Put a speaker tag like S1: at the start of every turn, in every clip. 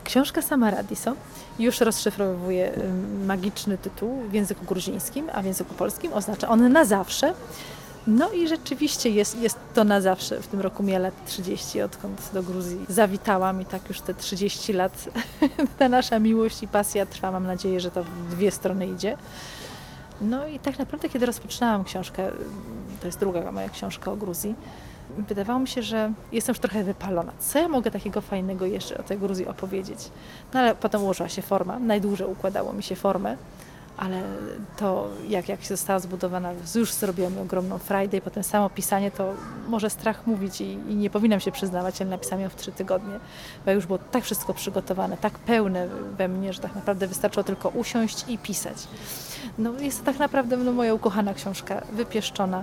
S1: Książka sama Radiso już rozszyfrowuje magiczny tytuł w języku gruzińskim, a w języku polskim oznacza on na zawsze. No i rzeczywiście jest to na zawsze. W tym roku mija lat 30, odkąd do Gruzji zawitałam i tak już te 30 lat ta nasza miłość i pasja trwa. Mam nadzieję, że to w dwie strony idzie. No i tak naprawdę, kiedy rozpoczynałam książkę, to jest druga moja książka o Gruzji, wydawało mi się, że jestem już trochę wypalona. Co ja mogę takiego fajnego jeszcze o tej Gruzji opowiedzieć? No ale potem ułożyła się forma. Najdłużej układało mi się formę. Ale to, jak się została zbudowana, już zrobiło mi ogromną frajdę i potem samo pisanie, to może strach mówić i nie powinnam się przyznawać, ale napisałam ją w 3 tygodnie, bo już było tak wszystko przygotowane, tak pełne we mnie, że tak naprawdę wystarczyło tylko usiąść i pisać. No, jest to tak naprawdę moja ukochana książka, wypieszczona.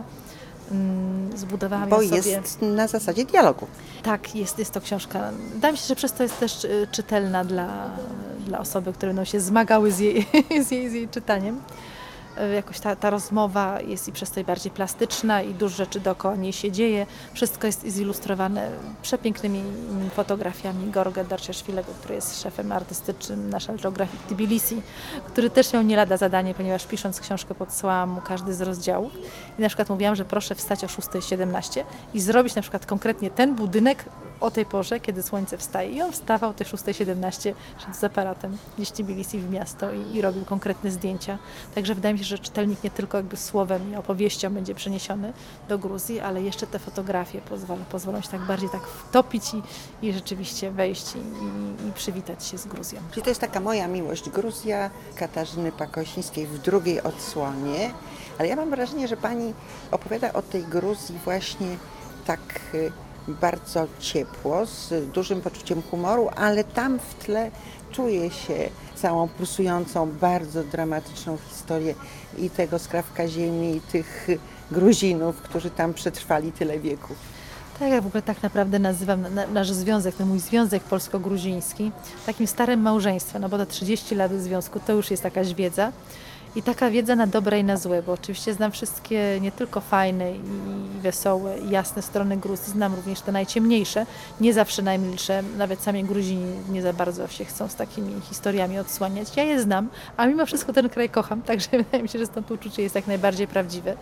S1: Zbudowałam ją sobie.
S2: Bo jest na zasadzie dialogu.
S1: Tak, jest to książka. Wydaje mi się, że przez to jest też czytelna dla osoby, które będą się zmagały z jej czytaniem. Jakoś ta rozmowa jest i przez to bardziej plastyczna i dużo rzeczy dookoła niej się dzieje. Wszystko jest zilustrowane przepięknymi fotografiami Gorga Darciaszwilego, który jest szefem artystycznym National Geographic Tbilisi, który też miał nie lada zadanie, ponieważ pisząc książkę podsyłałam mu każdy z rozdziałów. I na przykład mówiłam, że proszę wstać o 6:17 i zrobić na przykład konkretnie ten budynek o tej porze, kiedy słońce wstaje. I on wstawał o tej 6:17, szedł z aparatem gdzieś Tbilisi w miasto i robił konkretne zdjęcia. Także wydaje mi się, że czytelnik nie tylko jakby słowem i opowieścią będzie przeniesiony do Gruzji, ale jeszcze te fotografie pozwolą się tak bardziej tak wtopić i rzeczywiście wejść i przywitać się z Gruzją.
S2: Czyli to jest taka moja miłość. Gruzja Katarzyny Pakosińskiej w drugiej odsłonie, ale ja mam wrażenie, że pani opowiada o tej Gruzji właśnie tak bardzo ciepło, z dużym poczuciem humoru, ale tam w tle czuje się całą pulsującą, bardzo dramatyczną historię i tego skrawka ziemi, i tych Gruzinów, którzy tam przetrwali tyle wieków.
S1: Tak, ja w ogóle tak naprawdę nazywam nasz związek, ten mój związek polsko-gruziński, takim starym małżeństwem, no bo te 30 lat związku to już jest jakaś wiedza. I taka wiedza na dobre i na złe, bo oczywiście znam wszystkie nie tylko fajne i wesołe i jasne strony Gruzji, znam również te najciemniejsze, nie zawsze najmilsze, nawet sami Gruzini nie za bardzo się chcą z takimi historiami odsłaniać. Ja je znam, a mimo wszystko ten kraj kocham, także wydaje mi się, że stąd uczucie jest jak najbardziej prawdziwe.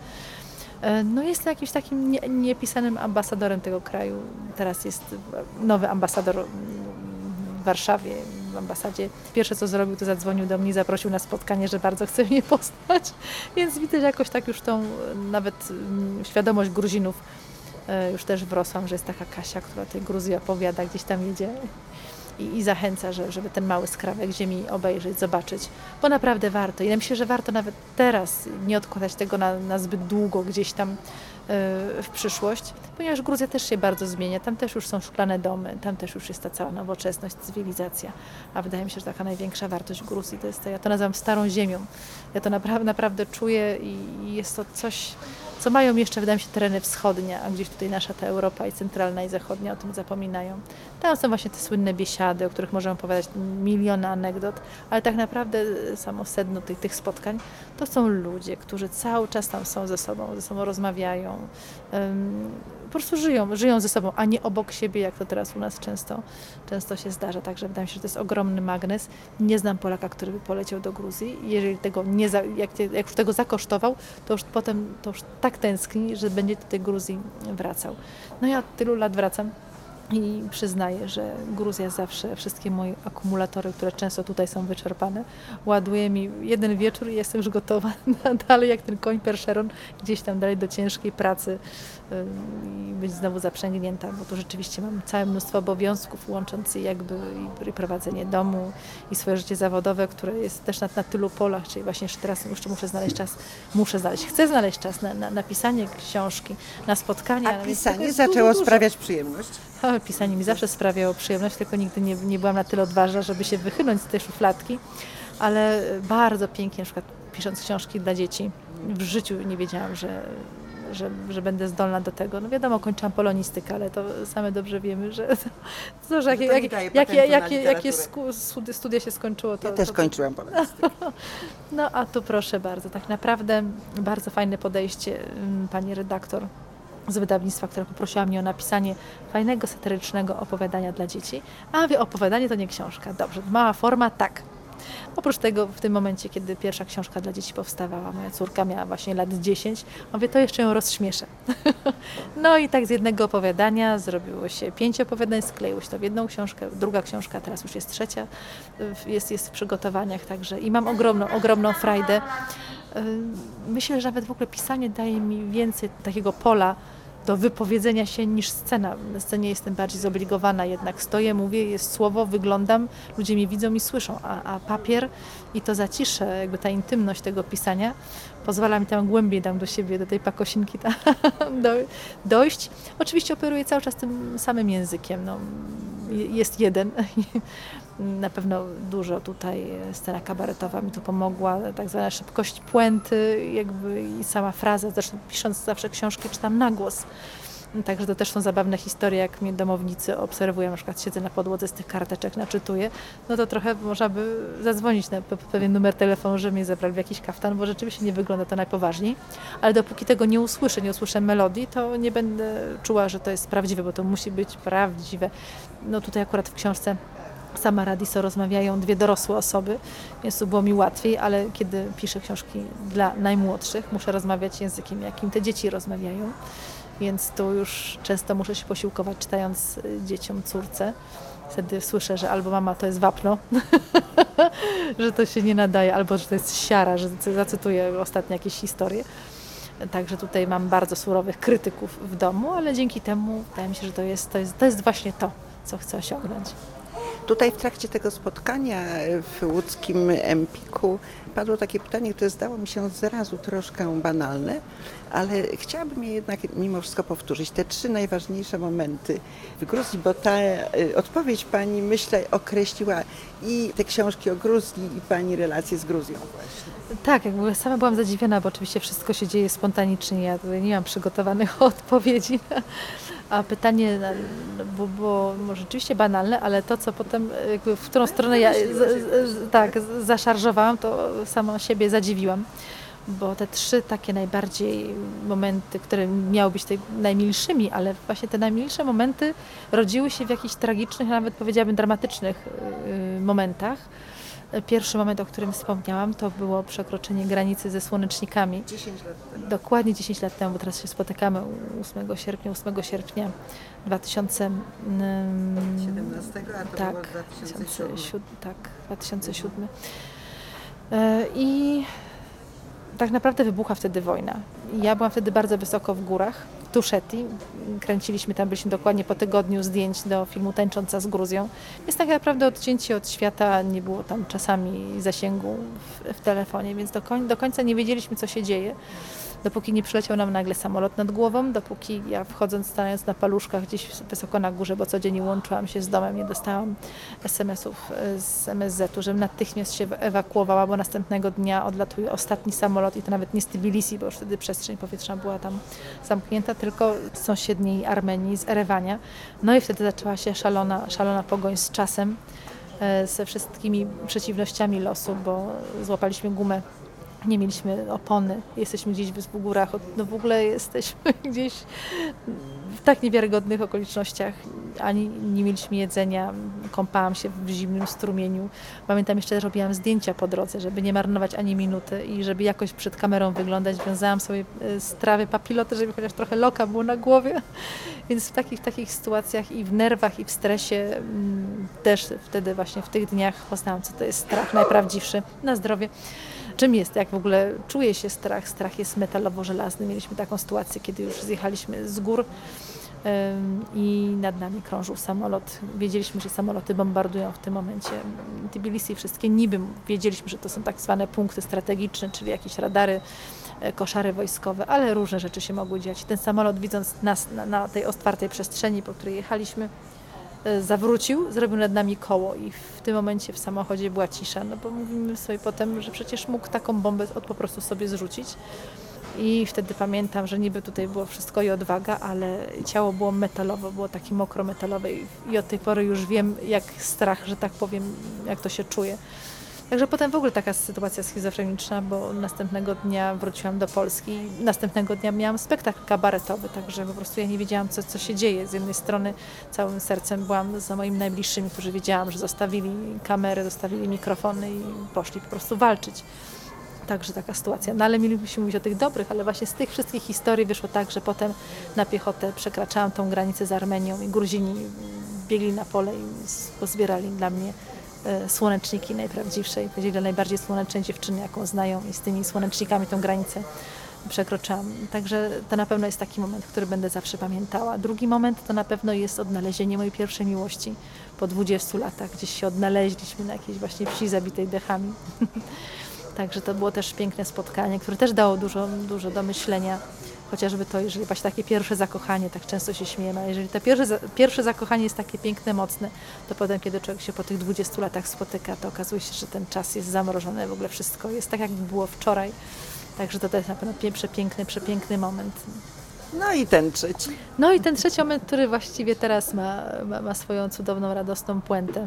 S1: No jestem jakimś takim niepisanym ambasadorem tego kraju. Teraz jest nowy ambasador w Warszawie, w ambasadzie. Pierwsze co zrobił, to zadzwonił do mnie i zaprosił na spotkanie, że bardzo chce mnie poznać, więc widać jakoś tak już tą nawet świadomość Gruzinów już też wrosłam, że jest taka Kasia, która tej Gruzji opowiada, gdzieś tam jedzie i zachęca, żeby ten mały skrawek ziemi obejrzeć, zobaczyć, bo naprawdę warto. I ja myślę, że warto nawet teraz nie odkładać tego na zbyt długo gdzieś tam w przyszłość, ponieważ Gruzja też się bardzo zmienia, tam też już są szklane domy, tam też już jest ta cała nowoczesność, cywilizacja, a wydaje mi się, że taka największa wartość Gruzji to jest to, ja to nazywam starą ziemią, ja to naprawdę czuję i jest to coś, co mają jeszcze, wydaje mi się, tereny wschodnie, a gdzieś tutaj nasza ta Europa i centralna i zachodnia o tym zapominają. Tam są właśnie te słynne biesiady, o których możemy opowiadać miliony anegdot, ale tak naprawdę samo sedno tych spotkań to są ludzie, którzy cały czas tam są ze sobą rozmawiają, po prostu żyją ze sobą, a nie obok siebie, jak to teraz u nas często się zdarza. Także wydaje mi się, że to jest ogromny magnes. Nie znam Polaka, który by poleciał do Gruzji. Jeżeli tego jak już tego zakosztował, to już potem to już tak tęskni, że będzie do tej Gruzji wracał. No ja od tylu lat wracam i przyznaję, że Gruzja zawsze, wszystkie moje akumulatory, które często tutaj są wyczerpane, ładuje mi jeden wieczór i jestem już gotowa dalej jak ten koń Percheron, gdzieś tam dalej do ciężkiej pracy i być znowu zaprzęgnięta, bo tu rzeczywiście mam całe mnóstwo obowiązków, łącząc jakby i prowadzenie domu i swoje życie zawodowe, które jest też na tylu polach, czyli właśnie teraz jeszcze chcę znaleźć czas na pisanie książki, na spotkania.
S2: A pisanie zaczęło sprawiać przyjemność?
S1: Pisanie mi zawsze sprawiało przyjemność, tylko nigdy nie byłam na tyle odważna, żeby się wychylać z tej szufladki, ale bardzo pięknie, na przykład pisząc książki dla dzieci, w życiu nie wiedziałam, że będę zdolna do tego. No wiadomo, kończyłam polonistykę, ale to same dobrze wiemy, że jakie studia się skończyło.
S2: Ja też kończyłam polonistykę.
S1: No a tu proszę bardzo, tak naprawdę bardzo fajne podejście pani redaktor z wydawnictwa, które poprosiła mnie o napisanie fajnego, satyrycznego opowiadania dla dzieci. A mówię, opowiadanie to nie książka. Dobrze, mała forma, tak. Oprócz tego w tym momencie, kiedy pierwsza książka dla dzieci powstawała, moja córka miała właśnie lat 10, mówię, to jeszcze ją rozśmieszę. No i tak z jednego opowiadania zrobiło się 5 opowiadań, skleiło się to w jedną książkę, druga książka, teraz już jest trzecia, jest w przygotowaniach, także i mam ogromną frajdę. Myślę, że nawet w ogóle pisanie daje mi więcej takiego pola do wypowiedzenia się niż scena. Na scenie jestem bardziej zobligowana, jednak stoję, mówię, jest słowo, wyglądam, ludzie mnie widzą i słyszą, a papier i to zacisze, jakby ta intymność tego pisania pozwala mi tam głębiej do siebie, do tej pakosinki dojść. Oczywiście operuję cały czas tym samym językiem, no, jest jeden. Na pewno dużo tutaj scena kabaretowa mi tu pomogła, tak zwana szybkość puenty jakby i sama fraza, zresztą pisząc zawsze książki czytam na głos. Także to też są zabawne historie, jak mnie domownicy obserwują, na przykład siedzę na podłodze z tych karteczek, naczytuję, no to trochę można by zadzwonić na pewien numer telefonu, że mnie zabrali w jakiś kaftan, bo rzeczywiście nie wygląda to najpoważniej, ale dopóki tego nie usłyszę melodii, to nie będę czuła, że to jest prawdziwe, bo to musi być prawdziwe. No tutaj akurat w książce sama Radiso rozmawiają 2 dorosłe osoby, więc tu było mi łatwiej, ale kiedy piszę książki dla najmłodszych, muszę rozmawiać językiem, jakim te dzieci rozmawiają, więc tu już często muszę się posiłkować czytając dzieciom, córce. Wtedy słyszę, że albo mama to jest wapno, że to się nie nadaje, albo że to jest siara, że zacytuję ostatnio jakieś historie. Także tutaj mam bardzo surowych krytyków w domu, ale dzięki temu wydaje mi się, że to jest właśnie to, co chcę osiągnąć.
S2: Tutaj w trakcie tego spotkania w łódzkim Empiku padło takie pytanie, które zdało mi się zrazu troszkę banalne, ale chciałabym je jednak mimo wszystko powtórzyć. Te 3 najważniejsze momenty w Gruzji, bo ta odpowiedź Pani, myślę, określiła i te książki o Gruzji i Pani relacje z Gruzją właśnie.
S1: Tak, jakby sama byłam zadziwiona, bo oczywiście wszystko się dzieje spontanicznie. Ja tutaj nie mam przygotowanych odpowiedzi. A pytanie było rzeczywiście banalne, ale to, co potem, jakby w którą stronę ja zaszarżowałam, to sama siebie zadziwiłam. Bo te 3 takie najbardziej momenty, które miały być najmilszymi, ale właśnie te najmilsze momenty rodziły się w jakichś tragicznych, a nawet powiedziałabym dramatycznych momentach. Pierwszy moment, o którym wspomniałam, to było przekroczenie granicy ze Słonecznikami.
S2: 10 lat temu.
S1: Dokładnie 10 lat temu, bo teraz się spotykamy 8 sierpnia
S2: 2017, a to było 2007.
S1: Tak, 2007. I tak naprawdę wybucha wtedy wojna. Ja byłam wtedy bardzo wysoko w górach, w Tuszeti. Kręciliśmy tam, byliśmy dokładnie po tygodniu zdjęć do filmu Tańcząca z Gruzją. Jest tak naprawdę odcięcie od świata, nie było tam czasami zasięgu w telefonie, więc do końca nie wiedzieliśmy, co się dzieje. Dopóki nie przyleciał nam nagle samolot nad głową, dopóki ja stając na paluszkach gdzieś wysoko na górze, bo codziennie łączyłam się z domem, nie dostałam SMS-ów z MSZ-u, żebym natychmiast się ewakuowała, bo następnego dnia odlatuje ostatni samolot i to nawet nie z Tbilisi, bo już wtedy przestrzeń powietrzna była tam zamknięta, tylko z sąsiedniej Armenii, z Erewania. No i wtedy zaczęła się szalona pogoń z czasem, ze wszystkimi przeciwnościami losu, bo złapaliśmy gumę. Nie mieliśmy opony, jesteśmy gdzieś w górach, no w ogóle jesteśmy gdzieś w tak niewiarygodnych okolicznościach, ani nie mieliśmy jedzenia, kąpałam się w zimnym strumieniu. Pamiętam jeszcze, że robiłam zdjęcia po drodze, żeby nie marnować ani minuty i żeby jakoś przed kamerą wyglądać. Wiązałam sobie z trawy papiloty, żeby chociaż trochę loka było na głowie. Więc w takich sytuacjach i w nerwach, i w stresie też wtedy właśnie w tych dniach poznałam, co to jest strach najprawdziwszy na zdrowie. Czym jest, jak w ogóle czuje się strach? Strach jest metalowo-żelazny. Mieliśmy taką sytuację, kiedy już zjechaliśmy z gór i nad nami krążył samolot. Wiedzieliśmy, że samoloty bombardują w tym momencie Tbilisi. Wszystkie niby wiedzieliśmy, że to są tak zwane punkty strategiczne, czyli jakieś radary, koszary wojskowe, ale różne rzeczy się mogły dziać. Ten samolot, widząc nas na tej otwartej przestrzeni, po której jechaliśmy, zawrócił, zrobił nad nami koło i w tym momencie w samochodzie była cisza, no bo mówimy sobie potem, że przecież mógł taką bombę po prostu sobie zrzucić. I wtedy pamiętam, że niby tutaj było wszystko i odwaga, ale ciało było metalowe, było takie mokro-metalowe i od tej pory już wiem, jak strach, że tak powiem, jak to się czuje. Także potem w ogóle taka sytuacja schizofreniczna, bo następnego dnia wróciłam do Polski. Następnego dnia miałam spektakl kabaretowy, także po prostu ja nie wiedziałam, co się dzieje. Z jednej strony całym sercem byłam za moimi najbliższymi, którzy wiedziałam, że zostawili kamery, zostawili mikrofony i poszli po prostu walczyć. Także taka sytuacja. No ale mielibyśmy mówić o tych dobrych, ale właśnie z tych wszystkich historii wyszło tak, że potem na piechotę przekraczałam tą granicę z Armenią i Gruzini biegli na pole i pozbierali dla mnie słoneczniki najprawdziwsze i powiedzieli, najbardziej słonecznej dziewczyny, jaką znają, i z tymi słonecznikami tą granicę przekroczyłam. Także to na pewno jest taki moment, który będę zawsze pamiętała. Drugi moment to na pewno jest odnalezienie mojej pierwszej miłości po 20 latach. Gdzieś się odnaleźliśmy na jakiejś właśnie wsi zabitej dechami. Także to było też piękne spotkanie, które też dało dużo do myślenia. Chociażby to, jeżeli właśnie takie pierwsze zakochanie, tak często się śmiejemy, ale jeżeli to pierwsze zakochanie jest takie piękne, mocne, to potem, kiedy człowiek się po tych 20 latach spotyka, to okazuje się, że ten czas jest zamrożony, w ogóle wszystko jest tak, jakby było wczoraj. Także to jest na pewno przepiękny moment.
S2: No i ten trzeci.
S1: No i ten trzeci moment, który właściwie teraz ma swoją cudowną, radosną puentę.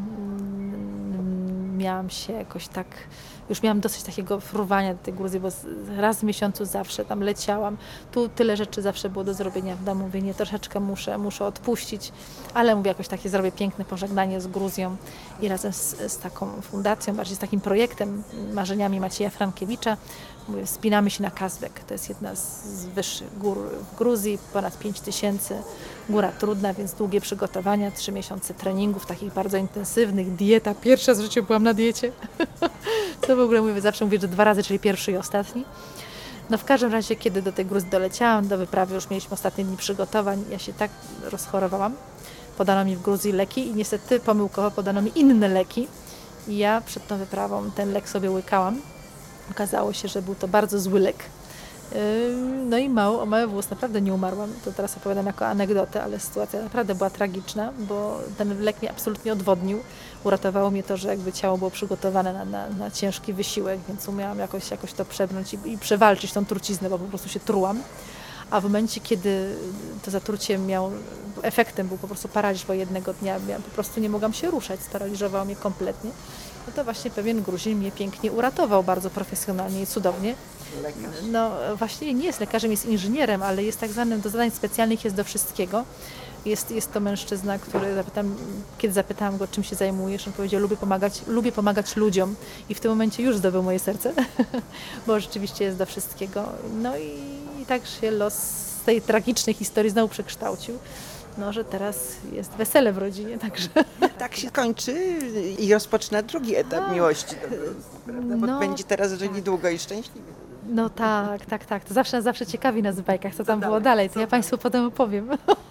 S1: Miałam się jakoś tak, już miałam dosyć takiego fruwania do tej Gruzji, bo raz w miesiącu zawsze tam leciałam. Tu tyle rzeczy zawsze było do zrobienia w domu. Mówię, nie, troszeczkę muszę odpuścić, ale mówię, jakoś takie zrobię piękne pożegnanie z Gruzją i razem z taką fundacją, bardziej z takim projektem, marzeniami Macieja Frankiewicza, mówię, wspinamy się na Kazbek. To jest jedna z wyższych gór w Gruzji, ponad 5000. Góra trudna, więc długie przygotowania, 3 miesiące treningów, takich bardzo intensywnych, dieta. Pierwsza z życia byłam na diecie. To w ogóle mówię, zawsze mówię, że 2 razy, czyli pierwszy i ostatni. No w każdym razie, kiedy do tej Gruzji doleciałam, do wyprawy już mieliśmy ostatnie dni przygotowań, ja się tak rozchorowałam. Podano mi w Gruzji leki i niestety pomyłkowo podano mi inne leki. I ja przed tą wyprawą ten lek sobie łykałam. Okazało się, że był to bardzo zły lek. No i o mały włos naprawdę nie umarłam. To teraz opowiadam jako anegdotę, ale sytuacja naprawdę była tragiczna, bo ten lek mnie absolutnie odwodnił. Uratowało mnie to, że jakby ciało było przygotowane na ciężki wysiłek, więc umiałam jakoś to przebrnąć i przewalczyć tą truciznę, bo po prostu się trułam. A w momencie, kiedy to zatrucie efektem był po prostu paraliż, bo jednego dnia po prostu nie mogłam się ruszać, sparaliżowało mnie kompletnie. No to właśnie pewien Gruzin mnie pięknie uratował, bardzo profesjonalnie i cudownie.
S2: Lekarz.
S1: No właśnie nie jest lekarzem, jest inżynierem, ale jest tak zwanym do zadań specjalnych, jest do wszystkiego. Jest to mężczyzna, który kiedy zapytałam go, czym się zajmujesz, on powiedział, lubię pomagać ludziom i w tym momencie już zdobył moje serce, bo rzeczywiście jest do wszystkiego. No i tak się los z tej tragicznej historii znowu przekształcił. No, że teraz jest wesele w rodzinie, także...
S2: Tak się kończy i rozpoczyna drugi etap miłości do Gruzji, prawda? Bo będzie teraz żyli długo i szczęśliwie.
S1: No tak. To zawsze ciekawi nas w bajkach, co tam było dalej. To ja Państwu potem opowiem.